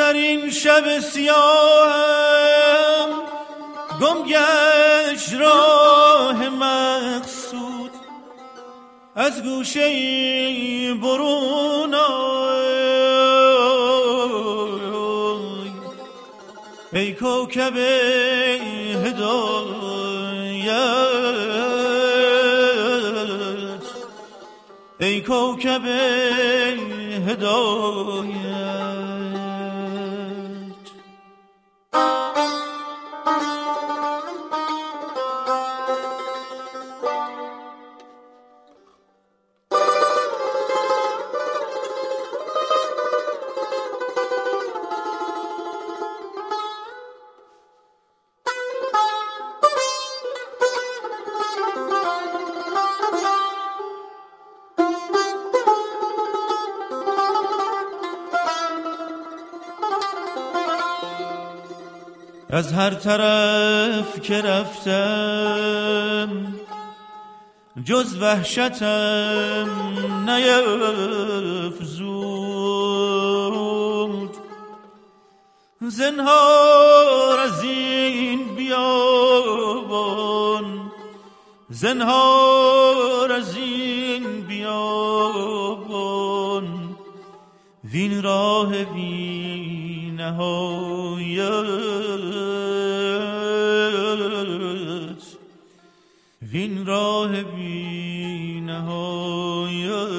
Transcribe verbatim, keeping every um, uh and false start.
در این شب سیاهم گم گشت راه مقصود، از گوشه برون آی ای کوکب هدایت، ای کوکب هدایت. از هر طرف که رفتم جز وحشتم نیفزود، زنهار از این بیابان، زنهار از این بیابان، وین راه بی نهایت، وین راه بی نهایت.